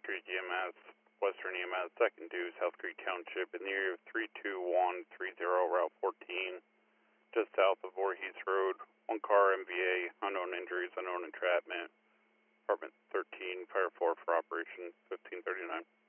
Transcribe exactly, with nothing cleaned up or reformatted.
Creek E M S, Western E M S, second due, South Creek Township, in the area of three two one three zero, Route fourteen, just south of Voorhees Road. One car, M V A, unknown injuries, unknown entrapment. Department thirteen, Fire four for Operation fifteen thirty-nine.